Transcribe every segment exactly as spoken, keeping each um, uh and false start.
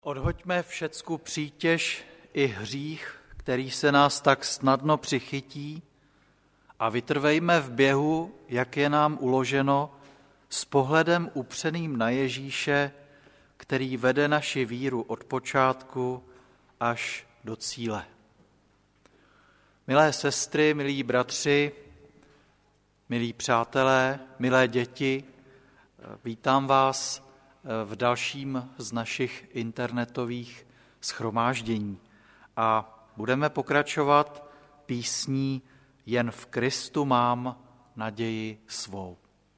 Odhoďme všecku přítěž i hřích, který se nás tak snadno přichytí, a vytrvejme v běhu, jak je nám uloženo, s pohledem upřeným na Ježíše, který vede naši víru od počátku až do cíle. Milé sestry, milí bratři, milí přátelé, milé děti, vítám vás v dalším z našich internetových shromáždění a budeme pokračovat písní Jen v Kristu mám naději svou.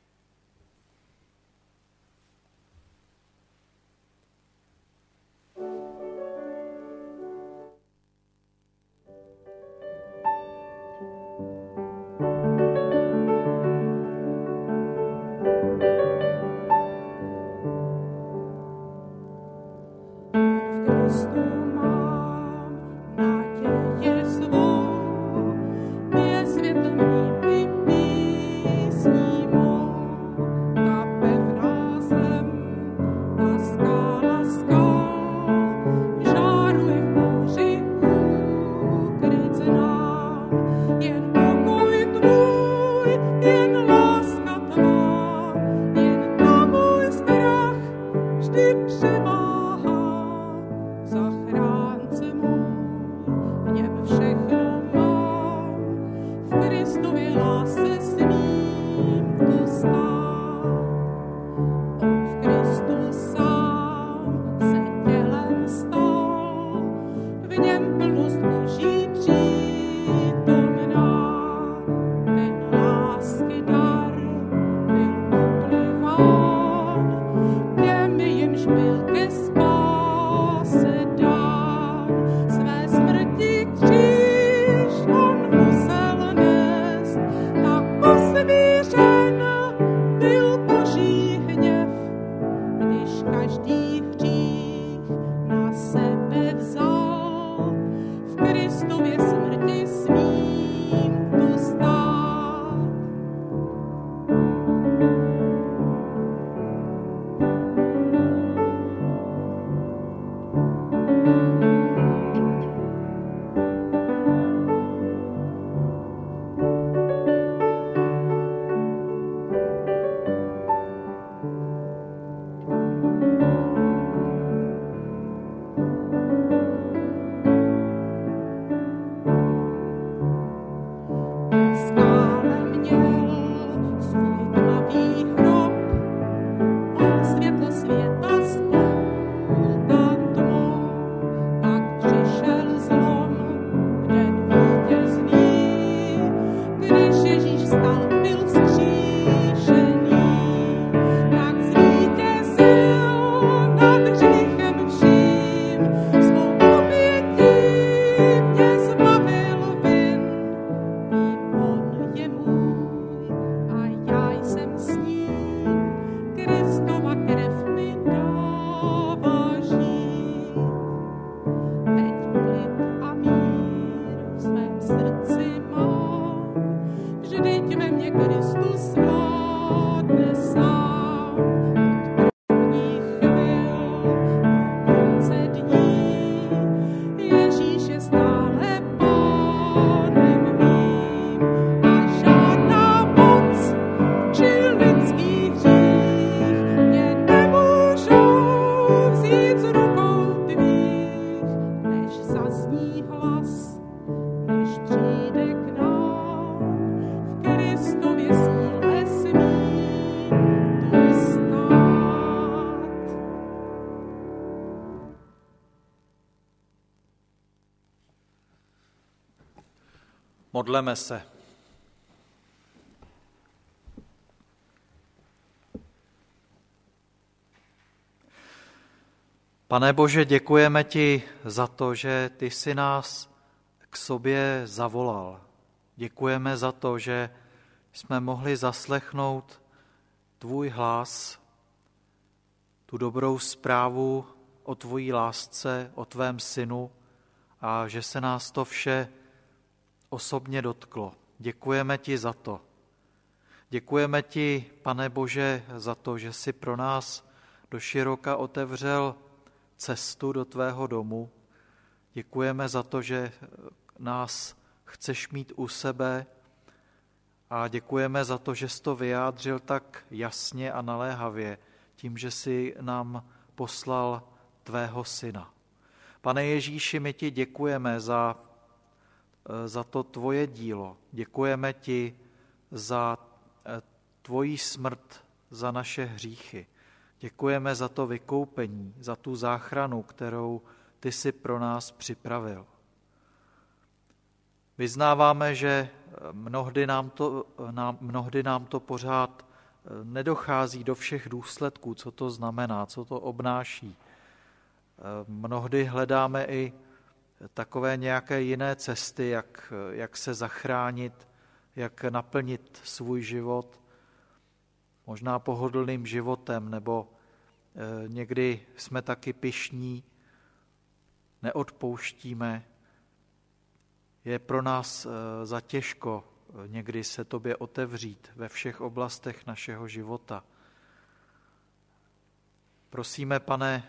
Modleme se. Pane Bože, děkujeme ti za to, že ty jsi nás k sobě zavolal. Děkujeme za to, že jsme mohli zaslechnout tvůj hlas, tu dobrou zprávu o tvojí lásce, o tvém synu a že se nás to vše osobně dotklo. Děkujeme ti za to. Děkujeme ti, Pane Bože, za to, že jsi pro nás doširoka otevřel cestu do tvého domu. Děkujeme za to, že nás chceš mít u sebe a děkujeme za to, že jsi to vyjádřil tak jasně a naléhavě tím, že jsi nám poslal tvého syna. Pane Ježíši, my ti děkujeme za, za to tvoje dílo. Děkujeme ti za tvoji smrt, za naše hříchy. Děkujeme za to vykoupení, za tu záchranu, kterou ty jsi pro nás připravil. Vyznáváme, že mnohdy nám to, nám, mnohdy nám to pořád nedochází do všech důsledků, co to znamená, co to obnáší. Mnohdy hledáme i takové nějaké jiné cesty, jak, jak se zachránit, jak naplnit svůj život, možná pohodlným životem, nebo někdy jsme taky pyšní, neodpouštíme. Je pro nás zatěžko někdy se tobě otevřít ve všech oblastech našeho života. Prosíme, Pane,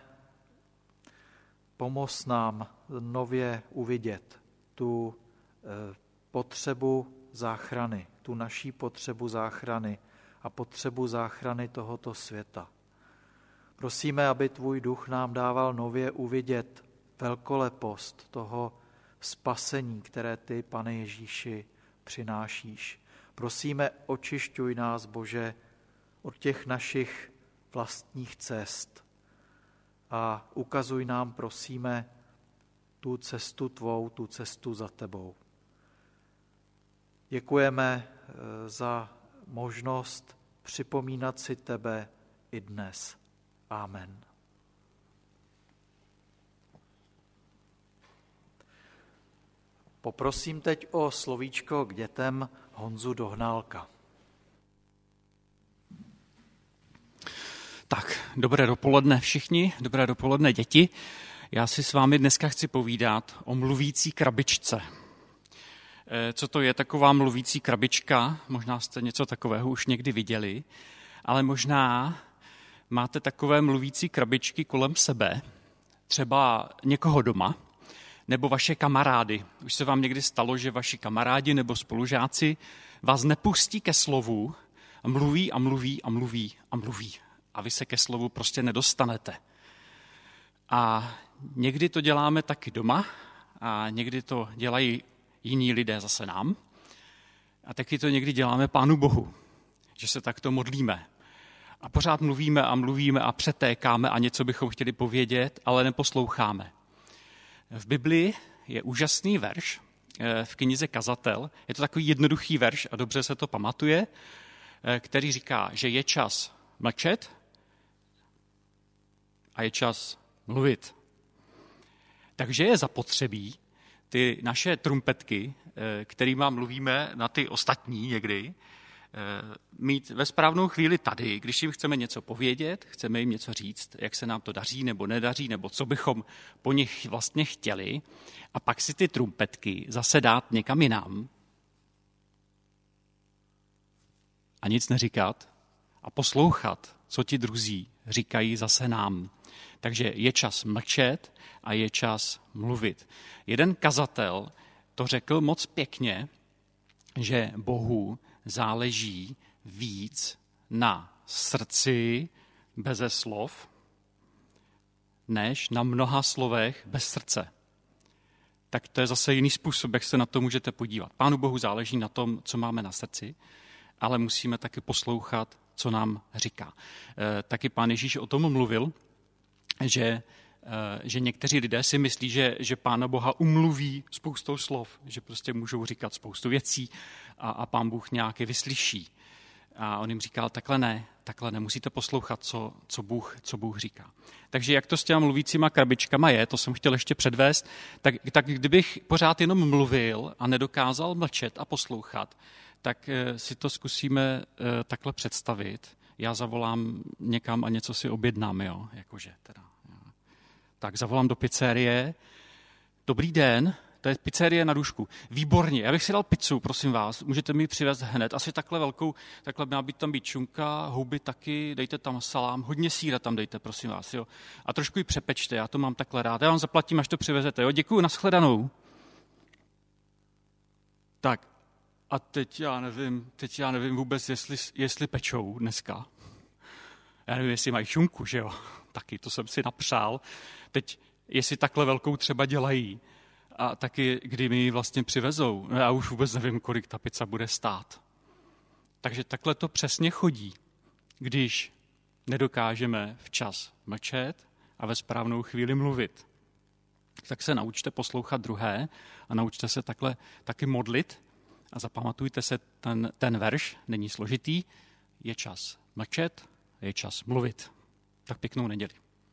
pomoz nám nově uvidět tu potřebu záchrany, tu naší potřebu záchrany a potřebu záchrany tohoto světa. Prosíme, aby tvůj duch nám dával nově uvidět velkolepost toho spasení, které ty, Pane Ježíši, přinášíš. Prosíme, očišťuj nás, Bože, od těch našich vlastních cest a ukazuj nám, prosíme, tu cestu tvou, tu cestu za tebou. Děkujeme za možnost připomínat si tebe i dnes. Amen. Poprosím teď o slovíčko k dětem Honzu Dohnálka. Tak, dobré dopoledne všichni, dobré dopoledne děti. Já si s vámi dneska chci povídat o mluvící krabičce. Co to je taková mluvící krabička? Možná jste něco takového už někdy viděli, ale možná máte takové mluvící krabičky kolem sebe, třeba někoho doma, nebo vaše kamarády. Už se vám někdy stalo, že vaši kamarádi nebo spolužáci vás nepustí ke slovu a mluví a mluví a mluví a mluví. A vy se ke slovu prostě nedostanete. A někdy to děláme taky doma a někdy to dělají jiní lidé zase nám. A taky to někdy děláme Pánu Bohu, že se takto modlíme. A pořád mluvíme a mluvíme a přetékáme a něco bychom chtěli povědět, ale neposloucháme. V Biblii je úžasný verš v knize Kazatel. Je to takový jednoduchý verš a dobře se to pamatuje, který říká, že je čas mlčet a je čas mluvit. Takže je zapotřebí ty naše trumpetky, kterýma mluvíme na ty ostatní někdy, mít ve správnou chvíli tady, když jim chceme něco povědět, chceme jim něco říct, jak se nám to daří nebo nedaří, nebo co bychom po nich vlastně chtěli, a pak si ty trumpetky zase dát někam jinam a nic neříkat a poslouchat, co ti druzí říkají zase nám. Takže je čas mlčet a je čas mluvit. Jeden kazatel to řekl moc pěkně, že Bohu záleží víc na srdci beze slov, než na mnoha slovech bez srdce. Tak to je zase jiný způsob, jak se na to můžete podívat. Pánu Bohu záleží na tom, co máme na srdci, ale musíme taky poslouchat, co nám říká. E, taky Pán Ježíš o tom mluvil, že, e, že někteří lidé si myslí, že, že Pána Boha umluví spoustou slov, že prostě můžou říkat spoustu věcí a, a Pán Bůh nějaké vyslyší. A on jim říkal, takhle ne, takhle nemusíte poslouchat, co, co, Bůh, co Bůh říká. Takže jak to s těma mluvícíma krabičkama je, to jsem chtěl ještě předvést, tak, tak kdybych pořád jenom mluvil a nedokázal mlčet a poslouchat, tak si to zkusíme takhle představit. Já zavolám někam a něco si objednám, jo, jakože teda. Tak zavolám do pizzerie. Dobrý den, to je pizzerie na Růžku. Výborně, já bych si dal pizzu, prosím vás, můžete mi přivést hned, asi takhle velkou, takhle má být tam být šunka, houby taky, dejte tam salám, hodně sýra tam dejte, prosím vás, jo. A trošku ji přepečte, já to mám takhle rád, já vám zaplatím, až to přivezete, jo, děkuju, nashledanou. Tak, a teď já nevím, teď já nevím vůbec, jestli, jestli pečou dneska. Já nevím, jestli mají šunku, že jo, taky to jsem si napřál. Teď, jestli takhle velkou třeba dělají, a taky kdy mi ji vlastně přivezou. Já už vůbec nevím, kolik ta pizza bude stát. Takže takhle to přesně chodí, když nedokážeme včas mlčet a ve správnou chvíli mluvit. Tak se naučte poslouchat druhé a naučte se takhle taky modlit a zapamatujte se, ten, ten verš není složitý, je čas mlčet, je čas mluvit. Tak pěknou neděli.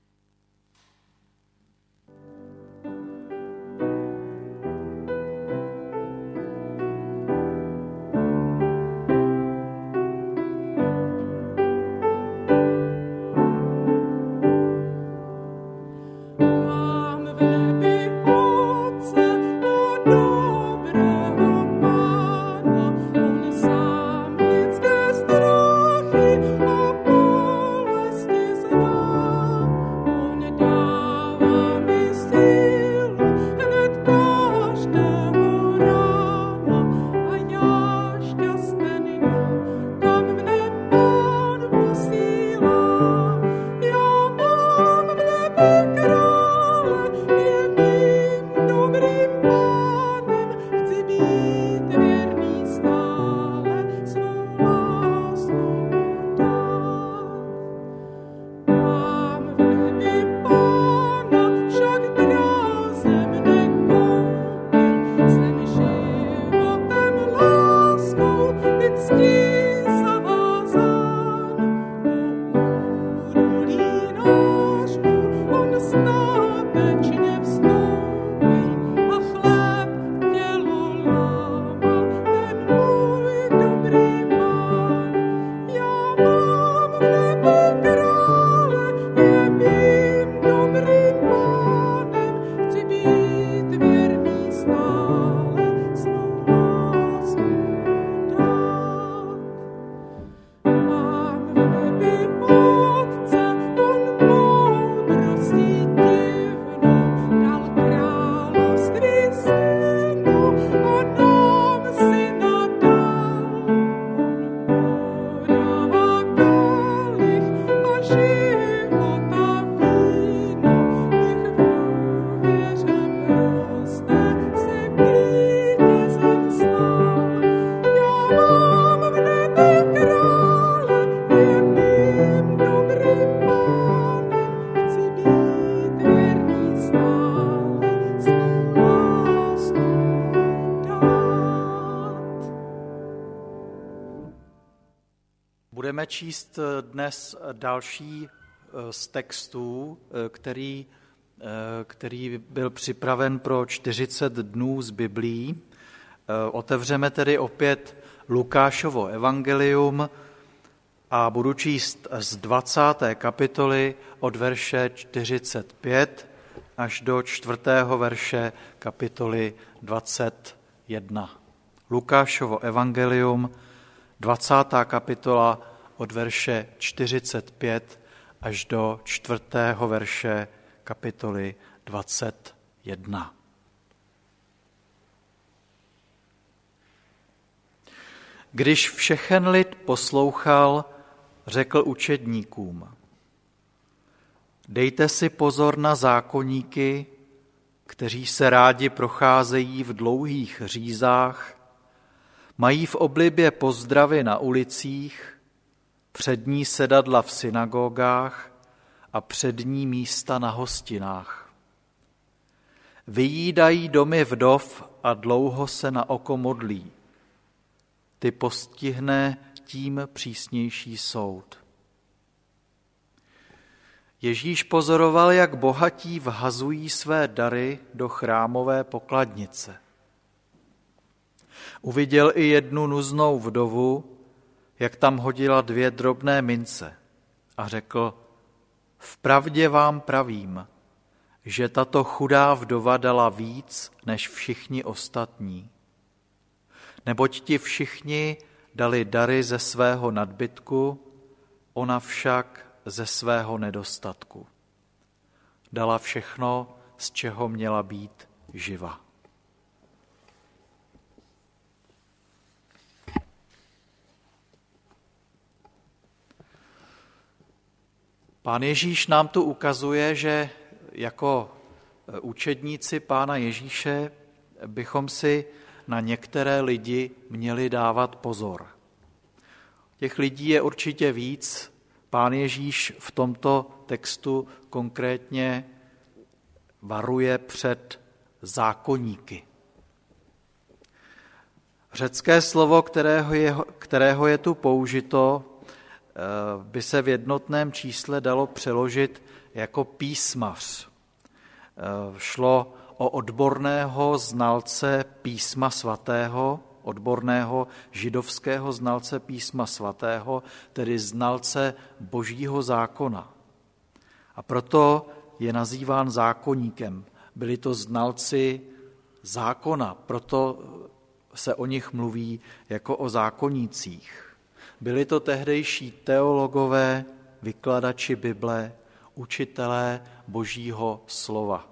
Budeme číst dnes další z textů, který, který byl připraven pro čtyřicet dnů z Biblií. Otevřeme tedy opět Lukášovo evangelium a budu číst z dvacáté kapitoly od verše čtyřicet pět až do čtvrtého verše kapitoly dvacet jedna. Lukášovo evangelium, dvacátá kapitola od verše čtyřicet pět až do čtvrtého verše kapitoly dvacet jedna. Když všechen lid poslouchal, řekl učedníkům: Dejte si pozor na zákonníky, kteří se rádi procházejí v dlouhých řízách, mají v oblibě pozdravy na ulicích, přední sedadla v synagogách a přední místa na hostinách. Vyjídají domy vdov a dlouho se na oko modlí. Ty postihne tím přísnější soud. Ježíš pozoroval, jak bohatí vhazují své dary do chrámové pokladnice. Uviděl i jednu nuznou vdovu, jak tam hodila dvě drobné mince, a řekl: Vpravdě vám pravím, že tato chudá vdova dala víc než všichni ostatní. Neboť ti všichni dali dary ze svého nadbytku, ona však ze svého nedostatku. Dala všechno, z čeho měla být živa. Pán Ježíš nám tu ukazuje, že jako učedníci Pána Ježíše bychom si na některé lidi měli dávat pozor. Těch lidí je určitě víc. Pán Ježíš v tomto textu konkrétně varuje před zákonníky. Řecké slovo, kterého je, kterého je tu použito, by se v jednotném čísle dalo přeložit jako písmař. Šlo o odborného znalce písma svatého, odborného židovského znalce písma svatého, tedy znalce božího zákona. A proto je nazýván zákonníkem. Byli to znalci zákona, proto se o nich mluví jako o zákonnících. Byli to tehdejší teologové, vykladači Bible, učitelé božího slova.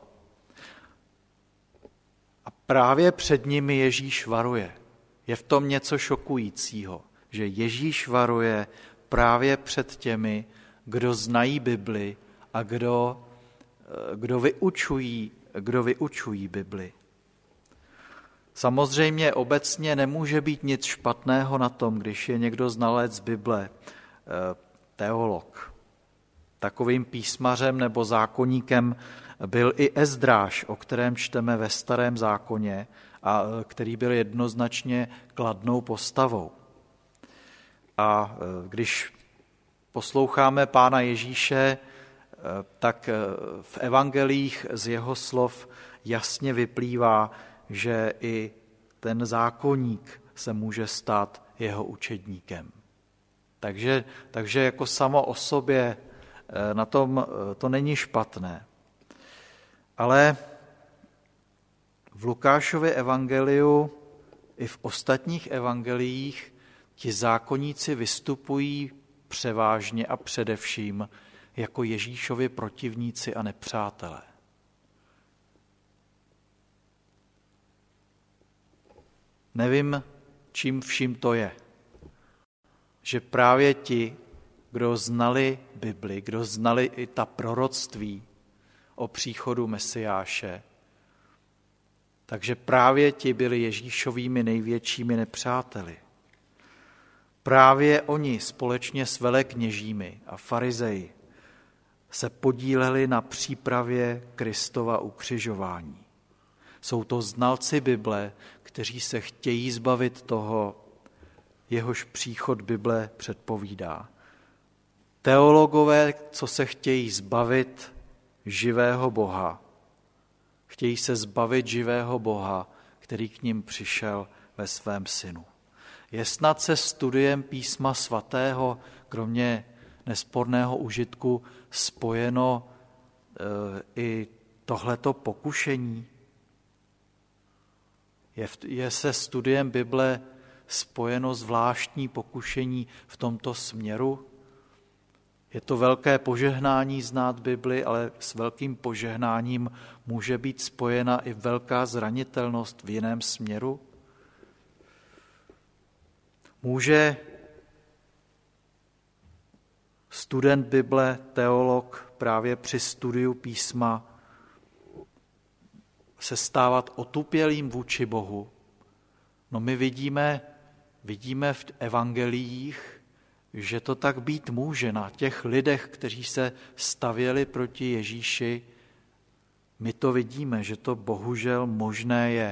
A právě před nimi Ježíš varuje. Je v tom něco šokujícího, že Ježíš varuje právě před těmi, kdo znají Bibli a kdo, kdo vyučují, kdo vyučují Bibli. Samozřejmě obecně nemůže být nic špatného na tom, když je někdo znalec Bible, teolog. Takovým písmařem nebo zákonníkem byl i Ezdráš, o kterém čteme ve Starém zákoně, a který byl jednoznačně kladnou postavou. A když posloucháme Pána Ježíše, tak v evangelích z jeho slov jasně vyplývá, že i ten zákonník se může stát jeho učedníkem. Takže, takže jako samo o sobě na tom to není špatné. Ale v Lukášově evangeliu i v ostatních evangeliích ti zákonníci vystupují převážně a především jako Ježíšovi protivníci a nepřátelé. Nevím, čím vším to je, že právě ti, kdo znali Bibli, kdo znali i ta proroctví o příchodu Mesiáše, takže právě ti byli Ježíšovými největšími nepřáteli. Právě oni společně s velekněžími a farizeji se podíleli na přípravě Kristova ukřižování. Jsou to znalci Bible, kteří se chtějí zbavit toho, jehož příchod Bible předpovídá. Teologové, co se chtějí zbavit živého Boha, chtějí se zbavit živého Boha, který k nim přišel ve svém synu. Je snad se studiem písma svatého, kromě nesporného užitku, spojeno e, i tohleto pokušení? Je, je se studiem Bible spojeno zvláštní pokušení v tomto směru? Je to velké požehnání znát Bibli, ale s velkým požehnáním může být spojena i velká zranitelnost v jiném směru? Může student Bible, teolog právě při studiu písma se stávat otupělým vůči Bohu? No my vidíme, vidíme v evangeliích, že to tak být může na těch lidech, kteří se stavěli proti Ježíši. My to vidíme, že to bohužel možné je.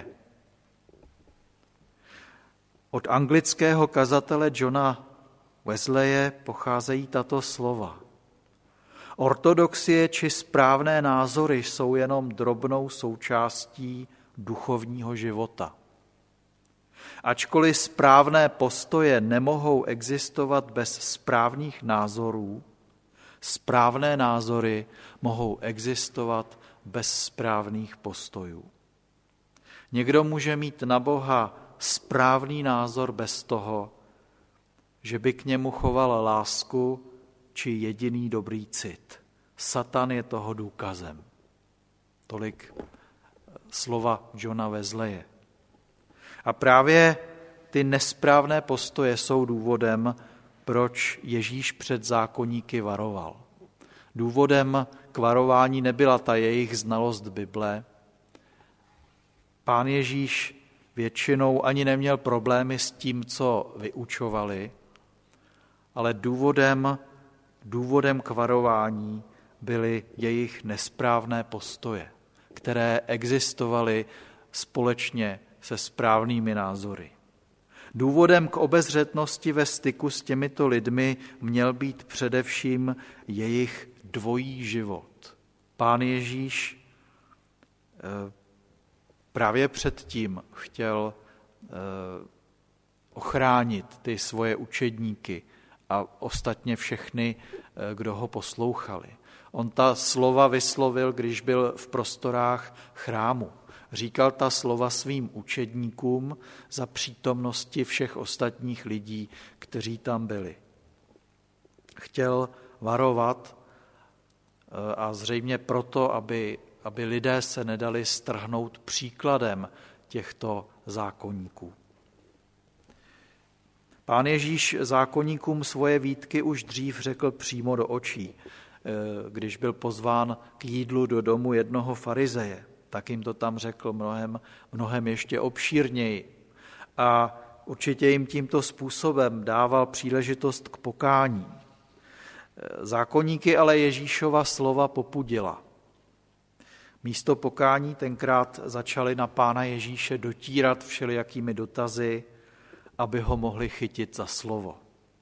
Od anglického kazatele Johna Wesleye pocházejí tato slova. Ortodoxie či správné názory jsou jenom drobnou součástí duchovního života. Ačkoliv správné postoje nemohou existovat bez správných názorů, správné názory mohou existovat bez správných postojů. Někdo může mít na Boha správný názor bez toho, že by k němu choval lásku či jediný dobrý cit. Satan je toho důkazem. Tolik slova Johna Wesleye. A právě ty nesprávné postoje jsou důvodem, proč Ježíš před zákonníky varoval. Důvodem k varování nebyla ta jejich znalost Bible. Pán Ježíš většinou ani neměl problémy s tím, co vyučovali, ale důvodem, důvodem k varování byly jejich nesprávné postoje, které existovaly společně se správnými názory. Důvodem k obezřetnosti ve styku s těmito lidmi měl být především jejich dvojí život. Pán Ježíš právě předtím chtěl ochránit ty svoje učedníky a ostatně všechny, kdo ho poslouchali. On ta slova vyslovil, když byl v prostorách chrámu. Říkal ta slova svým učedníkům za přítomnosti všech ostatních lidí, kteří tam byli. Chtěl varovat a zřejmě proto, aby, aby lidé se nedali strhnout příkladem těchto zákonníků. Pán Ježíš zákonníkům svoje výtky už dřív řekl přímo do očí, když byl pozván k jídlu do domu jednoho farizeje. Tak jim to tam řekl mnohem, mnohem ještě obšírněji. A určitě jim tímto způsobem dával příležitost k pokání. Zákonníky ale Ježíšova slova popudila. Místo pokání tenkrát začali na Pána Ježíše dotírat všelijakými dotazy, aby ho mohli chytit za slovo.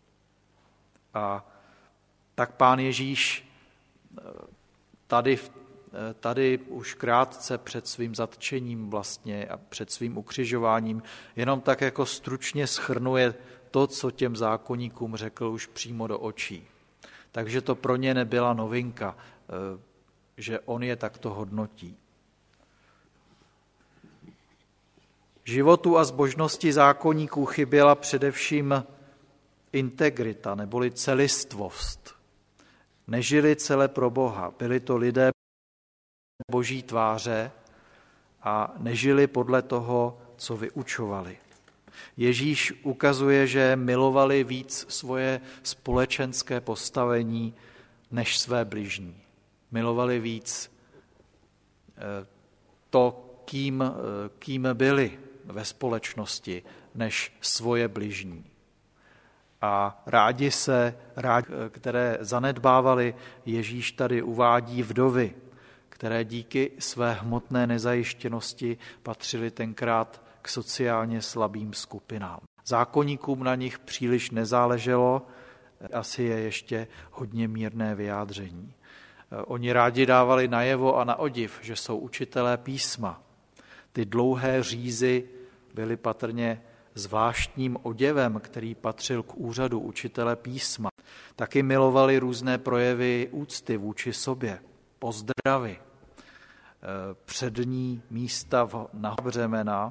A tak Pán Ježíš tady, tady už krátce před svým zatčením vlastně a před svým ukřižováním jenom tak jako stručně shrnuje to, co těm zákonníkům řekl už přímo do očí. Takže to pro ně nebyla novinka, že on je takto hodnotí. Životu a zbožnosti zákonníků chyběla především integrita neboli celistvost. Nežili celé pro Boha, byli to lidé boží tváře a nežili podle toho, co vyučovali. Ježíš ukazuje, že milovali víc svoje společenské postavení než své bližní. Milovali víc to, kým, kým byli ve společnosti, než svoje bližní. A rádi se, rádi, které zanedbávali, Ježíš tady uvádí vdovy, které díky své hmotné nezajištěnosti patřily tenkrát k sociálně slabým skupinám. Zákonníkům na nich příliš nezáleželo, asi je ještě hodně mírné vyjádření. Oni rádi dávali najevo a na odiv, že jsou učitelé písma. Ty dlouhé řízy byly patrně zvláštním oděvem, který patřil k úřadu učitele písma. Taky milovali různé projevy úcty vůči sobě, pozdravy, přední místa na břemena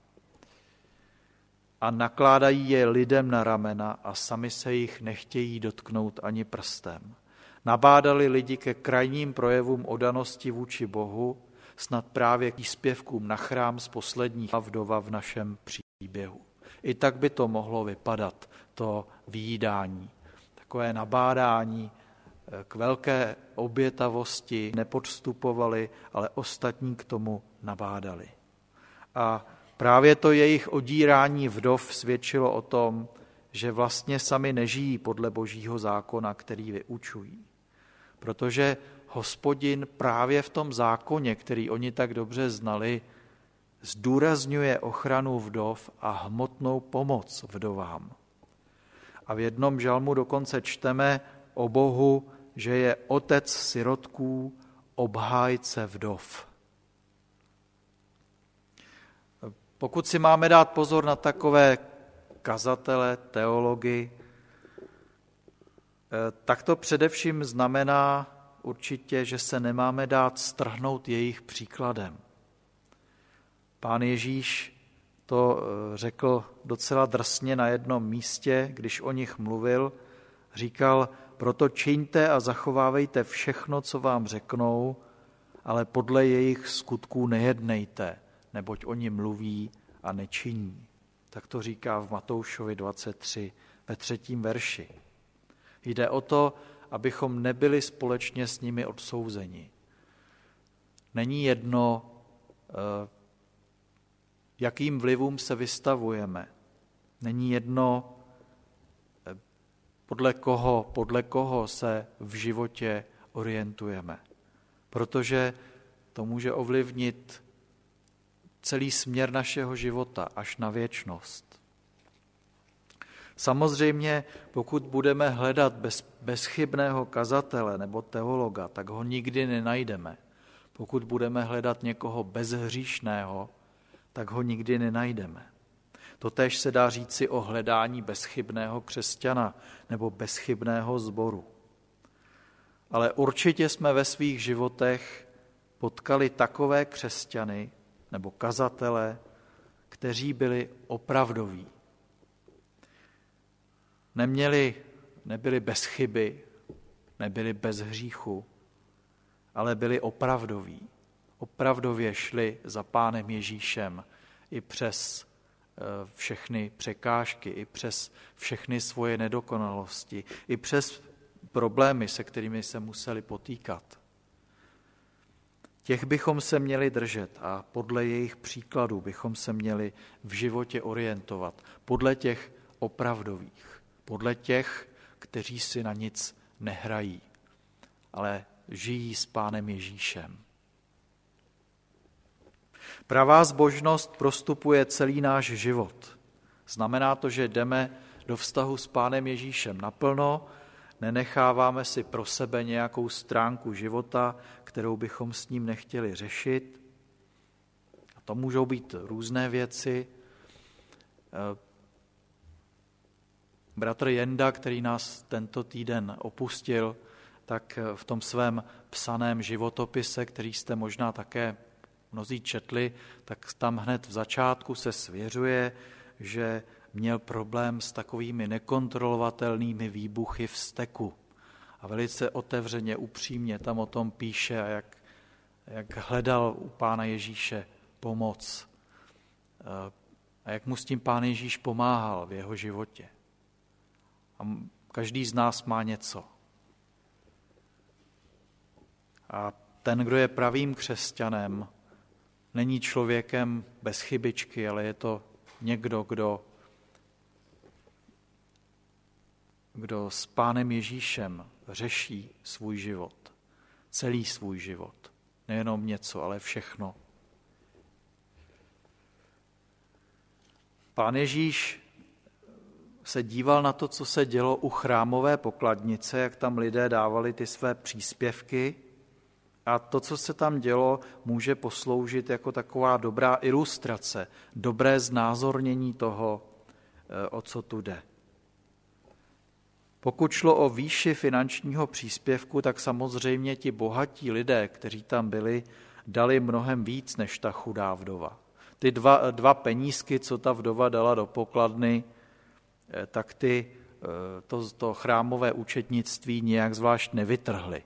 a nakládají je lidem na ramena a sami se jich nechtějí dotknout ani prstem. Nabádali lidi ke krajním projevům oddanosti vůči Bohu, snad právě k příspěvkům na chrám z posledních vdova v našem příběhu. I tak by to mohlo vypadat, to výjídání. Takové nabádání k velké obětavosti nepodstupovali, ale ostatní k tomu nabádali. A právě to jejich odírání vdov svědčilo o tom, že vlastně sami nežijí podle božího zákona, který vyučují. Protože Hospodin právě v tom zákoně, který oni tak dobře znali, zdůrazňuje ochranu vdov a hmotnou pomoc vdovám. A v jednom žalmu dokonce čteme o Bohu, že je otec sirotků, obhájce vdov. Pokud si máme dát pozor na takové kazatele, teology, tak to především znamená určitě, že se nemáme dát strhnout jejich příkladem. Pán Ježíš to řekl docela drsně na jednom místě, když o nich mluvil. Říkal, proto čiňte a zachovávejte všechno, co vám řeknou, ale podle jejich skutků nejednejte, neboť oni mluví a nečiní. Tak to říká v Matoušovi dvacet tři ve třetím verši. Jde o to, abychom nebyli společně s nimi odsouzeni. Není jedno, jakým vlivům se vystavujeme. Není jedno, podle koho, podle koho se v životě orientujeme. Protože to může ovlivnit celý směr našeho života až na věčnost. Samozřejmě, pokud budeme hledat bez, bezchybného kazatele nebo teologa, tak ho nikdy nenajdeme. Pokud budeme hledat někoho bezhříšného, tak ho nikdy nenajdeme. Totéž se dá říci o hledání bezchybného křesťana nebo bezchybného sboru. Ale určitě jsme ve svých životech potkali takové křesťany nebo kazatele, kteří byli opravdoví. Neměli, nebyli bez chyby, nebyli bez hříchu, ale byli opravdoví. Opravdově šli za Pánem Ježíšem i přes všechny překážky, i přes všechny svoje nedokonalosti, i přes problémy, se kterými se museli potýkat. Těch bychom se měli držet a podle jejich příkladů bychom se měli v životě orientovat. Podle těch opravdových, podle těch, kteří si na nic nehrají, ale žijí s Pánem Ježíšem. Pravá zbožnost prostupuje celý náš život. Znamená to, že jdeme do vztahu s Pánem Ježíšem naplno, nenecháváme si pro sebe nějakou stránku života, kterou bychom s ním nechtěli řešit. A to můžou být různé věci. Bratr Jenda, který nás tento týden opustil, tak v tom svém psaném životopise, který jste možná také mnozí četli, tak tam hned v začátku se svěřuje, že měl problém s takovými nekontrolovatelnými výbuchy vzteku. A velice otevřeně, upřímně tam o tom píše, a jak, jak hledal u Pána Ježíše pomoc a jak mu s tím Pán Ježíš pomáhal v jeho životě. A každý z nás má něco. A ten, kdo je pravým křesťanem, není člověkem bez chybičky, ale je to někdo, kdo, kdo s Pánem Ježíšem řeší svůj život, celý svůj život. Nejenom něco, ale všechno. Pán Ježíš se díval na to, co se dělo u chrámové pokladnice, jak tam lidé dávali ty své příspěvky. A to, co se tam dělo, může posloužit jako taková dobrá ilustrace, dobré znázornění toho, o co tu jde. Pokud šlo o výši finančního příspěvku, tak samozřejmě ti bohatí lidé, kteří tam byli, dali mnohem víc než ta chudá vdova. Ty dva, dva penízky, co ta vdova dala do pokladny, tak ty to, to chrámové účetnictví nijak zvlášť nevytrhly.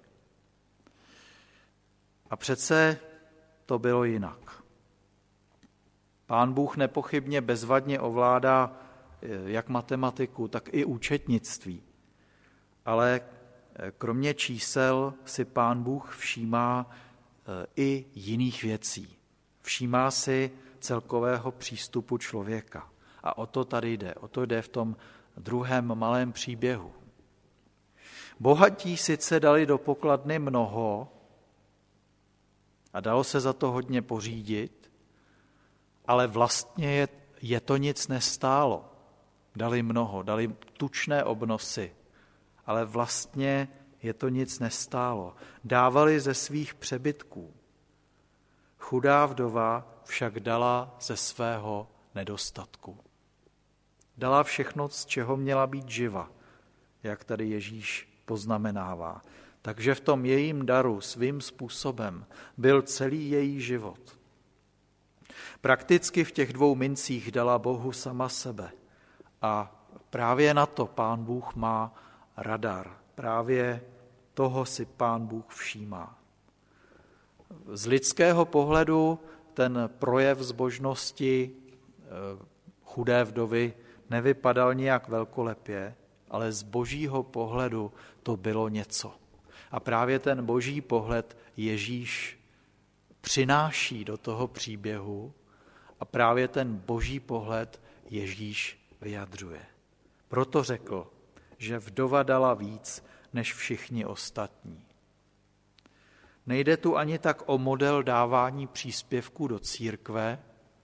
A přece to bylo jinak. Pán Bůh nepochybně bezvadně ovládá jak matematiku, tak i účetnictví. Ale kromě čísel si Pán Bůh všímá i jiných věcí. Všímá si celkového přístupu člověka. A o to tady jde. O to jde v tom druhém malém příběhu. Bohatí sice dali do pokladny mnoho a dalo se za to hodně pořídit, ale vlastně je, je to nic nestálo. Dali mnoho, dali tučné obnosy, ale vlastně je to nic nestálo. Dávali ze svých přebytků. Chudá vdova však dala ze svého nedostatku. Dala všechno, z čeho měla být živa, jak tady Ježíš poznamenává. Takže v tom jejím daru svým způsobem byl celý její život. Prakticky v těch dvou mincích dala Bohu sama sebe. A právě na to Pán Bůh má radar. Právě toho si Pán Bůh všímá. Z lidského pohledu ten projev zbožnosti chudé vdovy nevypadal nijak velkolepě, ale z božího pohledu to bylo něco. A právě ten boží pohled Ježíš přináší do toho příběhu a právě ten boží pohled Ježíš vyjadřuje. Proto řekl, že vdova dala víc než všichni ostatní. Nejde tu ani tak o model dávání příspěvků do církve.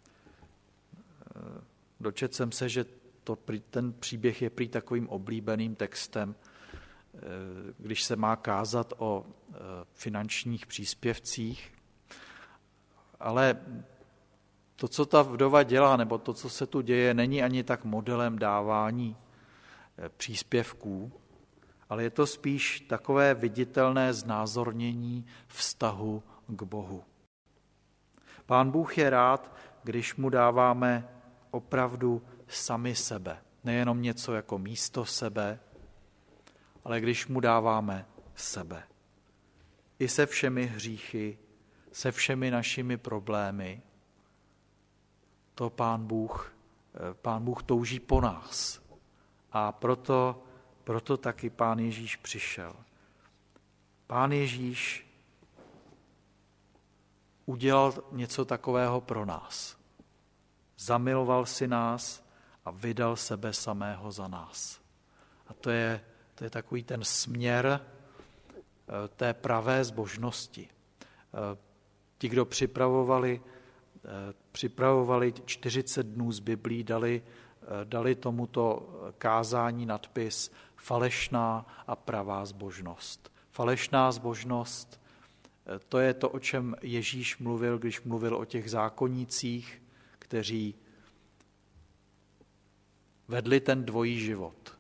Dočetl jsem se, že to, ten příběh je prý takovým oblíbeným textem, když se má kázat o finančních příspěvcích. Ale to, co ta vdova dělá, nebo to, co se tu děje, není ani tak modelem dávání příspěvků, ale je to spíš takové viditelné znázornění vztahu k Bohu. Pán Bůh je rád, když mu dáváme opravdu sami sebe. Nejenom něco jako místo sebe, ale když mu dáváme sebe. I se všemi hříchy, se všemi našimi problémy. To Pán Bůh, Pán Bůh touží po nás. A proto, proto taky Pán Ježíš přišel. Pán Ježíš udělal něco takového pro nás. Zamiloval si nás a vydal sebe samého za nás. A to je, to je takový ten směr té pravé zbožnosti. Ti, kdo připravovali, připravovali čtyřicet dnů z Biblí, dali, dali tomuto kázání nadpis falešná a pravá zbožnost. Falešná zbožnost, to je to, o čem Ježíš mluvil, když mluvil o těch zákonnících, kteří vedli ten dvojí život.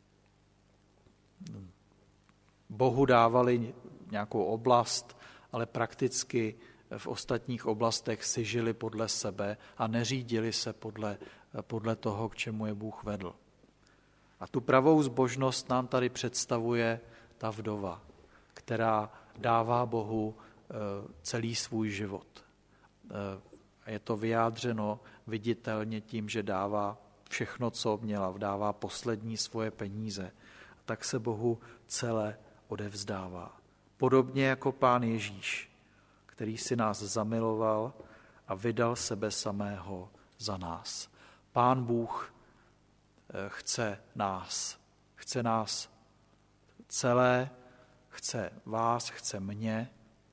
Bohu dávali nějakou oblast, ale prakticky v ostatních oblastech si žili podle sebe a neřídili se podle, podle toho, k čemu je Bůh vedl. A tu pravou zbožnost nám tady představuje ta vdova, která dává Bohu celý svůj život. Je to vyjádřeno viditelně tím, že dává všechno, co měla, dává poslední svoje peníze. Tak se Bohu celé odevzdává. Podobně jako Pán Ježíš, který si nás zamiloval a vydal sebe samého za nás. Pán Bůh chce nás. Chce nás celé, chce vás, chce mě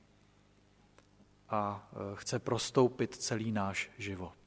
a chce prostoupit celý náš život.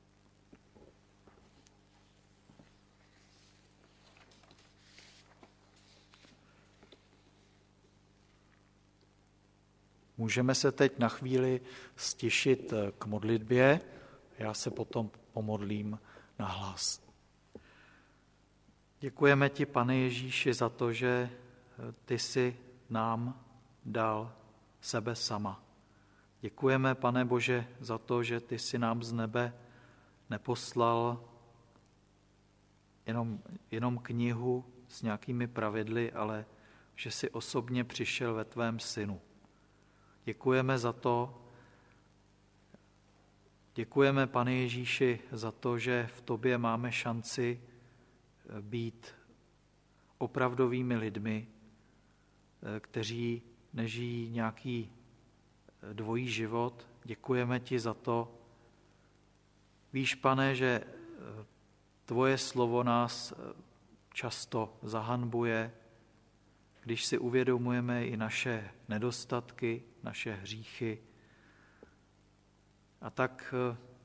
Můžeme se teď na chvíli stišit k modlitbě. Já se potom pomodlím nahlas. Děkujeme ti, Pane Ježíši, za to, že ty jsi nám dal sebe sama. Děkujeme, Pane Bože, za to, že ty jsi nám z nebe neposlal jenom, jenom knihu s nějakými pravidly, ale že jsi osobně přišel ve tvém synu. Děkujeme za to, děkujeme, Pane Ježíši, za to, že v tobě máme šanci být opravdovými lidmi, kteří nežijí nějaký dvojí život. Děkujeme ti za to. Víš, Pane, že tvoje slovo nás často zahanbuje, když si uvědomujeme i naše nedostatky, naše hříchy. A tak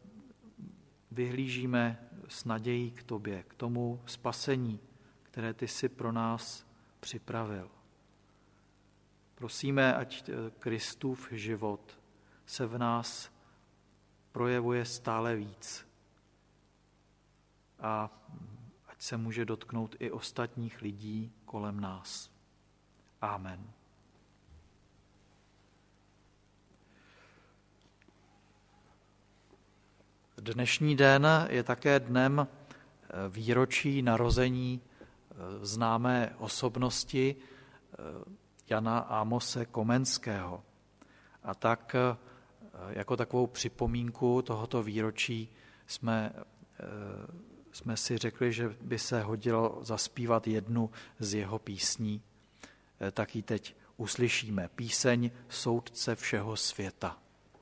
vyhlížíme s nadějí k tobě, k tomu spasení, které ty jsi pro nás připravil. Prosíme, ať Kristův život se v nás projevuje stále víc a ať se může dotknout i ostatních lidí kolem nás. Amen. Dnešní den je také dnem výročí narození známé osobnosti Jana Amose Komenského. A tak jako takovou připomínku tohoto výročí jsme, jsme si řekli, že by se hodilo zaspívat jednu z jeho písní. Tak ji teď uslyšíme. Píseň Soudce všeho světa.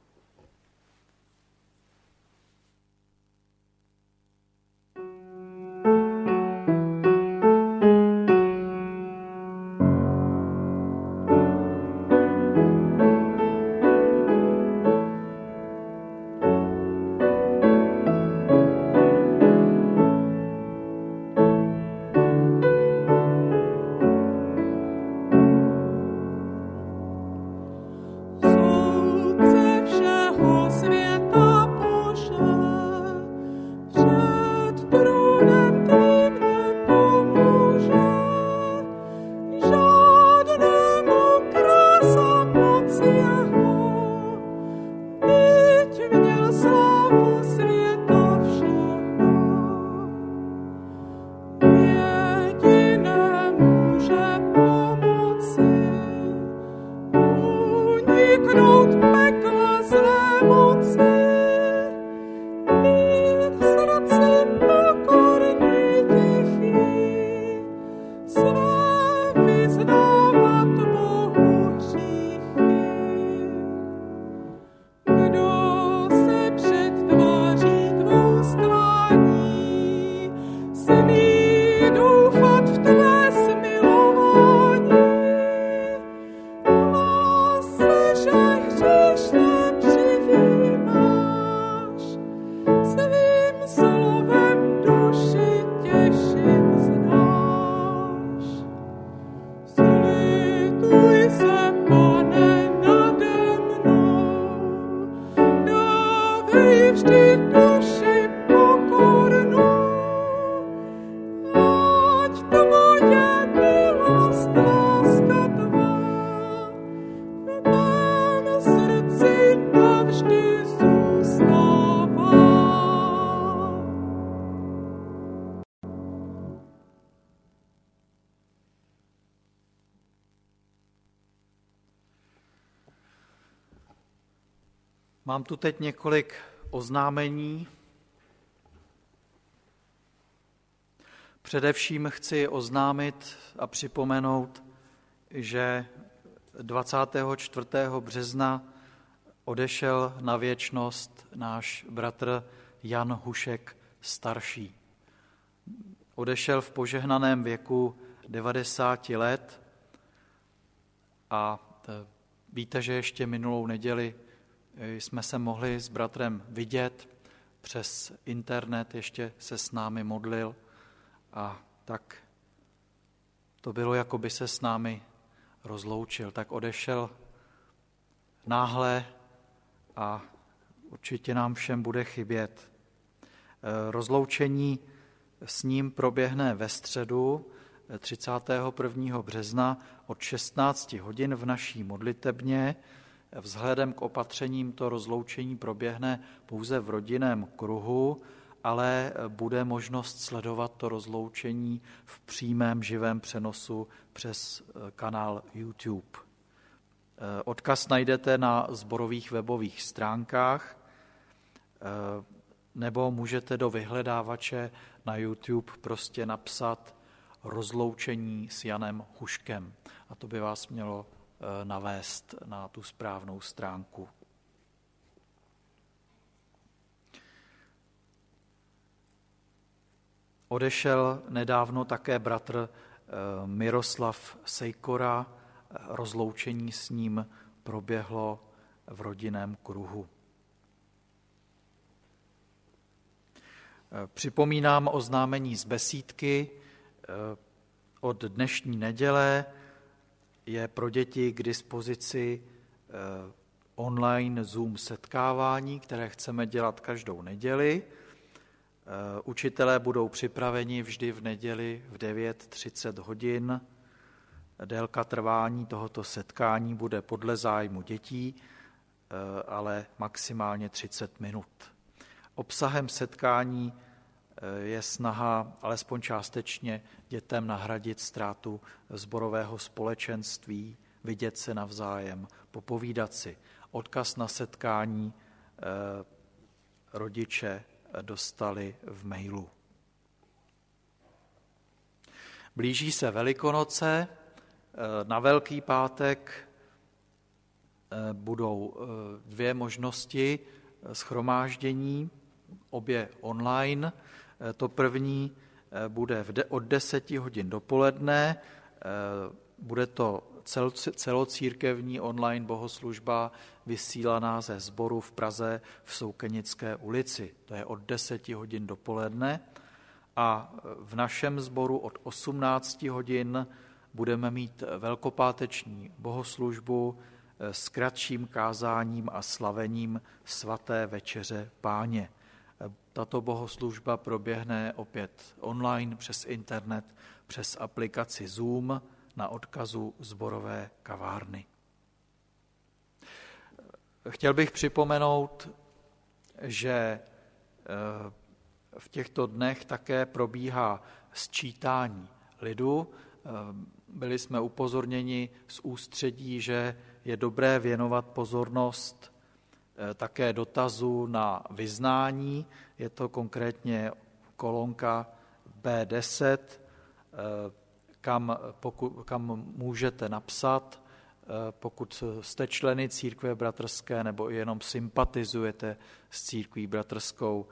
Mám tu teď několik oznámení. Především chci oznámit a připomenout, že dvacátého čtvrtého března odešel na věčnost náš bratr Jan Hušek starší. Odešel v požehnaném věku devadesáti let a víte, že ještě minulou neděli jsme se mohli s bratrem vidět přes internet, ještě se s námi modlil a tak to bylo, jako by se s námi rozloučil. Tak odešel náhle a určitě nám všem bude chybět. Rozloučení s ním proběhne ve středu třicátého prvního března od šestnácti hodin v naší modlitebně. Vzhledem k opatřením to rozloučení proběhne pouze v rodinném kruhu, ale bude možnost sledovat to rozloučení v přímém živém přenosu přes kanál YouTube. Odkaz najdete na sborových webových stránkách nebo můžete do vyhledávače na YouTube prostě napsat rozloučení s Janem Huškem a to by vás mělo navést na tu správnou stránku. Odešel nedávno také bratr Miroslav Sejkora. Rozloučení s ním proběhlo v rodinném kruhu. Připomínám oznámení z besídky. Od dnešní neděle je pro děti k dispozici online Zoom setkávání, které chceme dělat každou neděli. Učitelé budou připraveni vždy v neděli v devět třicet hodin. Délka trvání tohoto setkání bude podle zájmu dětí, ale maximálně třicet minut. Obsahem setkání je snaha alespoň částečně dětem nahradit ztrátu sborového společenství, vidět se navzájem, popovídat si. Odkaz na setkání rodiče dostali v mailu. Blíží se Velikonoce, na Velký pátek budou dvě možnosti shromáždění, obě online. To první bude od deseti hodin dopoledne, bude to celocírkevní online bohoslužba vysílaná ze sboru v Praze v Soukenické ulici. To je od deseti hodin dopoledne. A v našem sboru od osmnácti hodin budeme mít velkopáteční bohoslužbu s kratším kázáním a slavením svaté večeře Páně. Tato bohoslužba proběhne opět online přes internet, přes aplikaci Zoom na odkazu sborové kavárny. Chtěl bych připomenout, že v těchto dnech také probíhá sčítání lidu. Byli jsme upozorněni z ústředí, že je dobré věnovat pozornost také dotazu na vyznání. Je to konkrétně kolonka bé deset, kam, pokud, kam můžete napsat, pokud jste členy církve bratrské nebo jenom sympatizujete s církví bratrskou,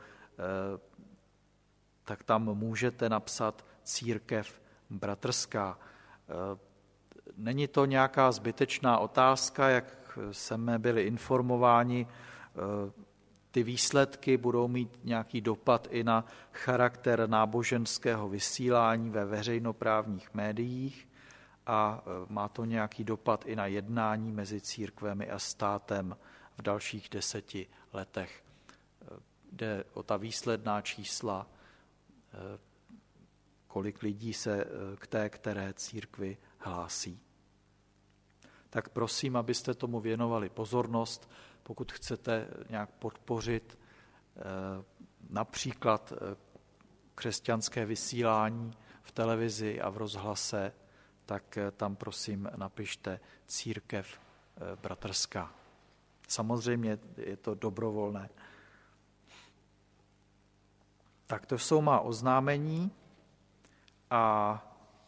tak tam můžete napsat církev bratrská. Není to nějaká zbytečná otázka, jak jsme byli informováni, ty výsledky budou mít nějaký dopad i na charakter náboženského vysílání ve veřejnoprávních médiích a má to nějaký dopad i na jednání mezi církvemi a státem v dalších deseti letech. Jde o ta výsledná čísla, kolik lidí se k té které církvi hlásí. Tak prosím, abyste tomu věnovali pozornost, pokud chcete nějak podpořit například křesťanské vysílání v televizi a v rozhlase, tak tam prosím napište církev bratrská. Samozřejmě je to dobrovolné. Tak to jsou má oznámení a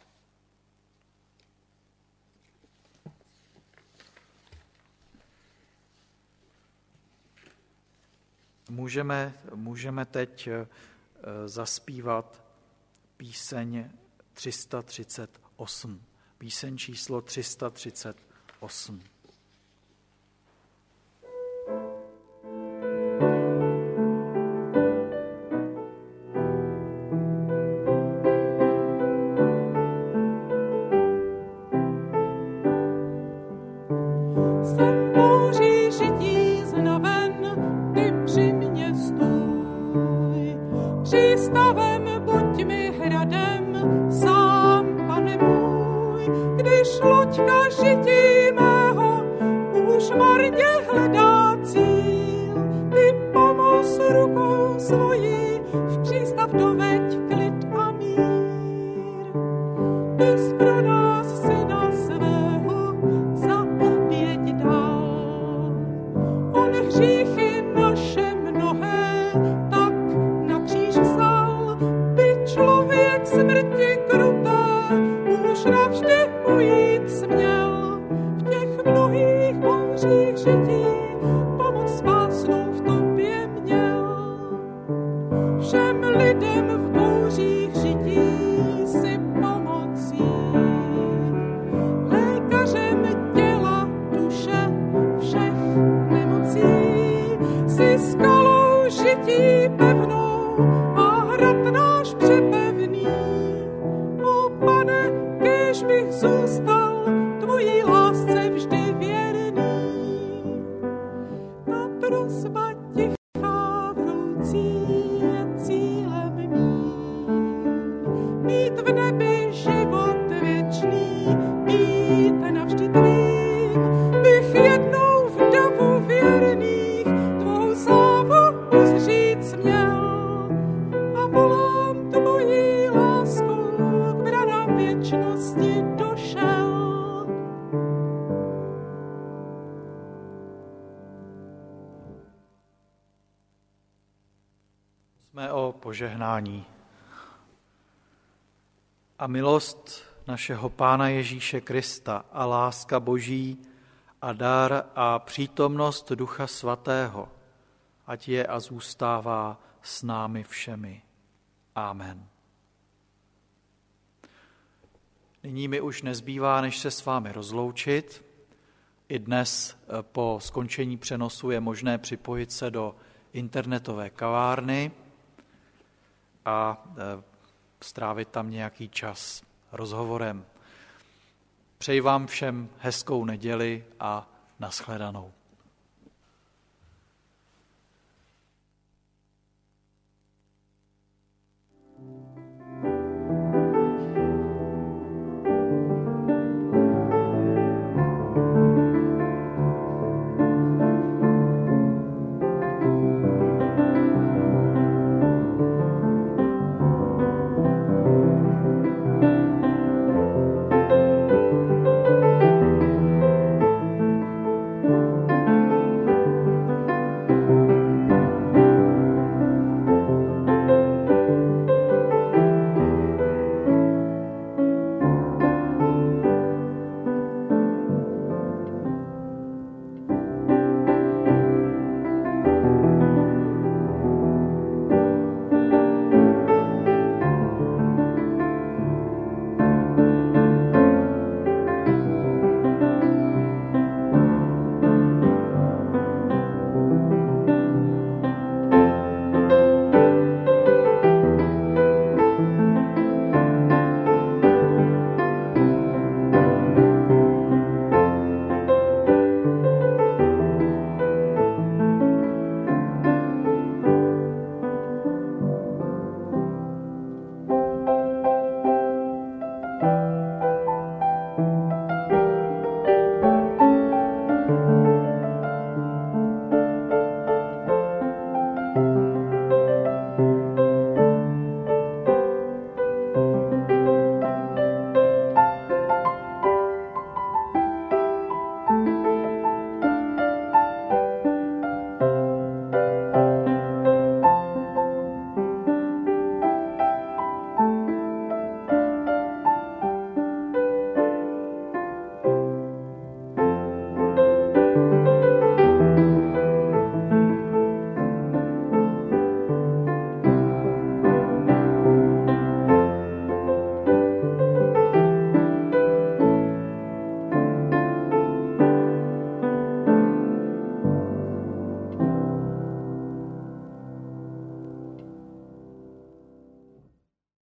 Můžeme, můžeme teď zaspívat píseň tři sta třicet osm. Píseň číslo tři sta třicet osm. Pomoc spásnou v tobě měl. Jsme o požehnání. A milost našeho Pána Ježíše Krista a láska Boží a dar a přítomnost Ducha Svatého, ať je a zůstává s námi všemi. Amen. Nyní mi už nezbývá, než se s vámi rozloučit. I dnes po skončení přenosu je možné připojit se do internetové kavárny a strávit tam nějaký čas rozhovorem. Přeji vám všem hezkou neděli a nashledanou.